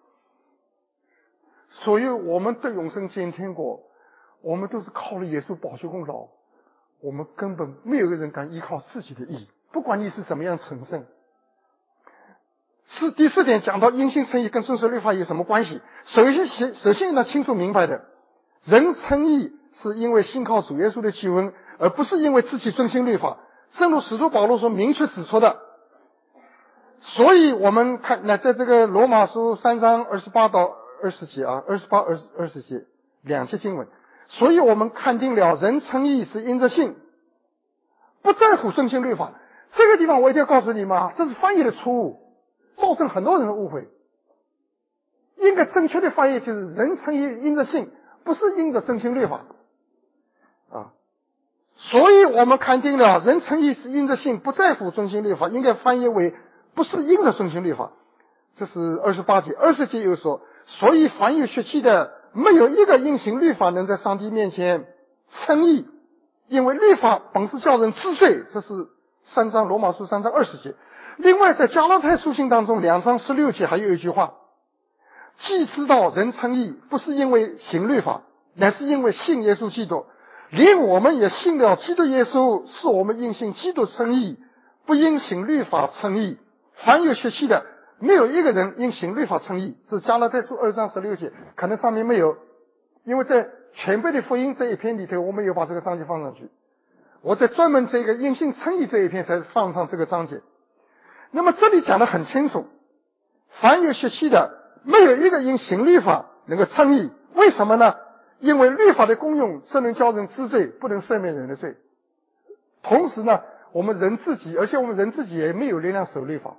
所以我们得永生见天国，我们都是靠了耶稣宝血功劳，我们根本没有人敢依靠自己的义，不管你是怎么样成圣。是第四点讲到因信称义跟遵守律法有什么关系？首先首先呢清楚明白的，人称义是因为信靠主耶稣的救恩，而不是因为自己遵行律法，正如使徒保罗所明确指出的。所以我们看那在这个罗马书三章二十八到二十节啊，二十八二二十节两节经文，所以我们看定了人称义是因着信，不在乎遵行律法。这个地方我一定要告诉你们啊，这是翻译的错误，造成很多人的误会。应该正确的翻译就是人称义因着信，不是因着遵行律法啊。所以我们看定了人称义是因着信，不在乎遵行律法，应该翻译为不是因着遵行律法。这是二十八节。二十节又说，所以凡有血气的，没有一个因行律法能在上帝面前称义，因为律法本是叫人知罪。这是三章罗马书三章二十节。另外在加拉太书信当中两章十六节还有一句话， 既知道人称义不是因为行律法，乃是因为信耶稣基督，连我们也信了基督耶稣，是我们因信基督称义，不因行律法称义。凡有血气的，没有一个人因行律法称义。这加拉太书二章十六节，可能上面没有，因为在全备的福音这一篇里头，我没有把这个章节放上去。我在专门这个因信称义这一篇才放上这个章节。那么这里讲得很清楚，凡有血气的，没有一个因行律法能够称义。为什么呢？因为律法的功用只能叫人知罪，不能赦免人的罪。同时呢，我们人自己，而且我们人自己也没有力量守律法，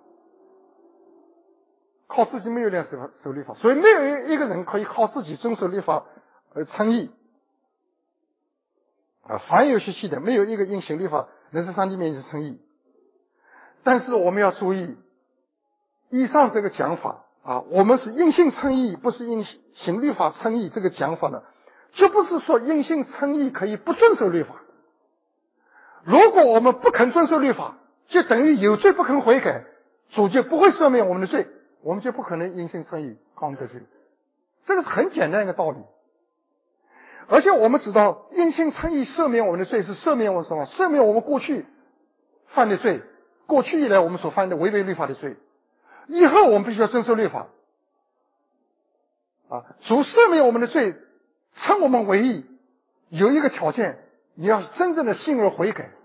靠自己没有力量守守律法，所以没有一个人可以靠自己遵守律法而称义。啊，凡有血气的，没有一个因行律法能在上帝面前称义。但是我们要注意，以上这个讲法啊，我们是因信称义，不是因行律法称义。这个讲法呢，就不是说因信称义可以不遵守律法。如果我们不肯遵守律法，就等于有罪不肯悔改，主就不会赦免我们的罪，我们就不可能因信称义抗得罪。这个是很简单一个道理。而且我们知道，因信称义赦免我们的罪，是赦免我们什么？赦免我们过去犯的罪，过去以来我们所犯的违背律法的罪。以后我们必须要遵守律法。啊，主赦免我们的罪，称我们为义，有一个条件，你要真正的信而悔改。